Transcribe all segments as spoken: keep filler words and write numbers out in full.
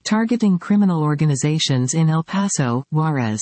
targeting criminal organizations in El Paso, Juarez.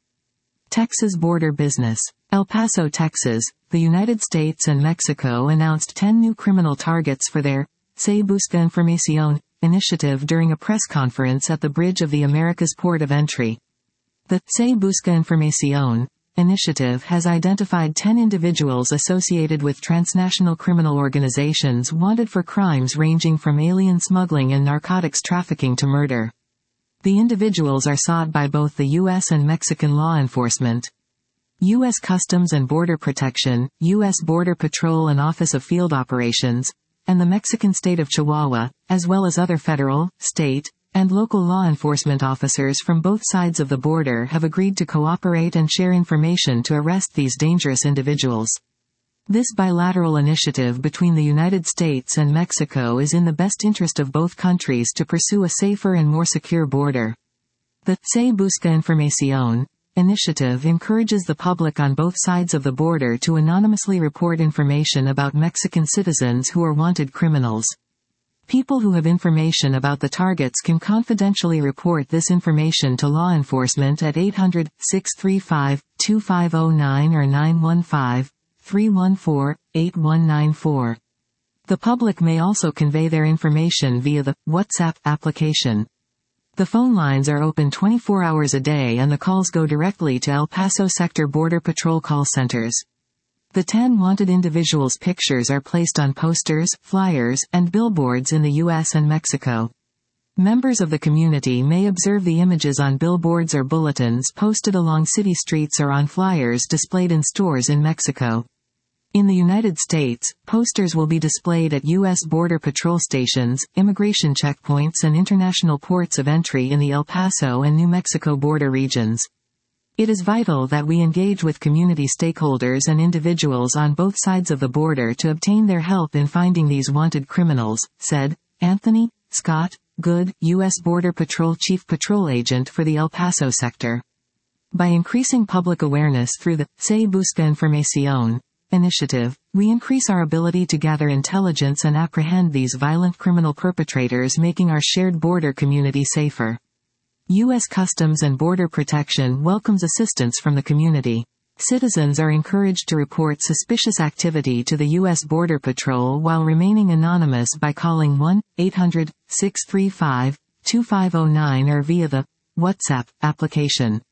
Texas border business. El Paso, Texas, the United States and Mexico announced ten new criminal targets for their Se Busca Información initiative during a press conference at the Bridge of the Americas port of entry. The Se Busca Información initiative has identified ten individuals associated with transnational criminal organizations wanted for crimes ranging from alien smuggling and narcotics trafficking to murder. The individuals are sought by both the U S and Mexican law enforcement. U S Customs and Border Protection, U S Border Patrol and Office of Field Operations, and the Mexican state of Chihuahua, as well as other federal, state, and local law enforcement officers from both sides of the border have agreed to cooperate and share information to arrest these dangerous individuals. This bilateral initiative between the United States and Mexico is in the best interest of both countries to pursue a safer and more secure border. The Se Busca Información initiative encourages the public on both sides of the border to anonymously report information about Mexican citizens who are wanted criminals. People who have information about the targets can confidentially report this information to law enforcement at eight hundred, six three five, two five zero nine or nine one five, three one four, eight one nine four. The public may also convey their information via the WhatsApp application. The phone lines are open twenty-four hours a day and the calls go directly to El Paso Sector Border Patrol call centers. The ten wanted individuals' pictures are placed on posters, flyers, and billboards in the U S and Mexico. Members of the community may observe the images on billboards or bulletins posted along city streets or on flyers displayed in stores in Mexico. In the United States, posters will be displayed at U S Border Patrol stations, immigration checkpoints and international ports of entry in the El Paso and New Mexico border regions. It is vital that we engage with community stakeholders and individuals on both sides of the border to obtain their help in finding these wanted criminals, said Anthony Scott Good, U S Border Patrol Chief Patrol Agent for the El Paso sector. By increasing public awareness through the Se Busca Información initiative, we increase our ability to gather intelligence and apprehend these violent criminal perpetrators, making our shared border community safer. U S Customs and Border Protection welcomes assistance from the community. Citizens are encouraged to report suspicious activity to the U S Border Patrol while remaining anonymous by calling one eight hundred, six three five, two five zero nine or via the WhatsApp application.